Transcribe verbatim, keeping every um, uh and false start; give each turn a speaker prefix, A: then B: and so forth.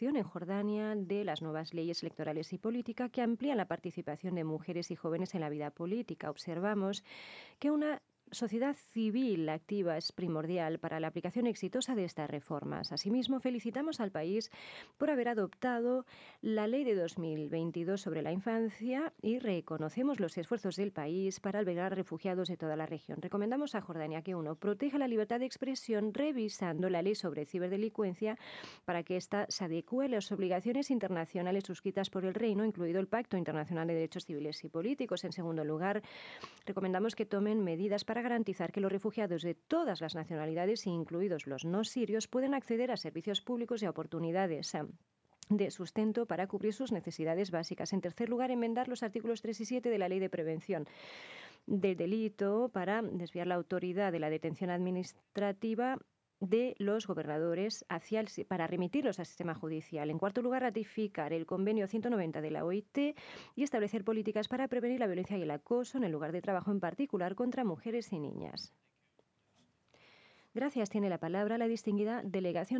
A: aprobación en Jordania de las nuevas leyes electorales y política que amplían la participación de mujeres y jóvenes en la vida política. Observamos que una sociedad civil activa es primordial para la aplicación exitosa de estas reformas. Asimismo, felicitamos al país por haber adoptado la Ley de dos mil veintidós sobre la infancia y reconocemos los esfuerzos del país para albergar refugiados de toda la región. Recomendamos a Jordania que, uno, proteja la libertad de expresión revisando la ley sobre ciberdelincuencia para que ésta se adecue a las obligaciones internacionales suscritas por el Reino, incluido el Pacto Internacional de Derechos Civiles y Políticos. En segundo lugar, recomendamos que tomen medidas para garantizar que los refugiados de todas las nacionalidades, incluidos los no sirios, puedan acceder a servicios públicos y a oportunidades de sustento para cubrir sus necesidades básicas. En tercer lugar, enmendar los artículos tres y siete de la Ley de Prevención del Delito para desviar la autoridad de la detención administrativa de los gobernadores hacia el, para remitirlos al sistema judicial. En cuarto lugar, ratificar el convenio ciento noventa de la O I T y establecer políticas para prevenir la violencia y el acoso en el lugar de trabajo, en particular contra mujeres y niñas. Gracias. Tiene la palabra la distinguida delegación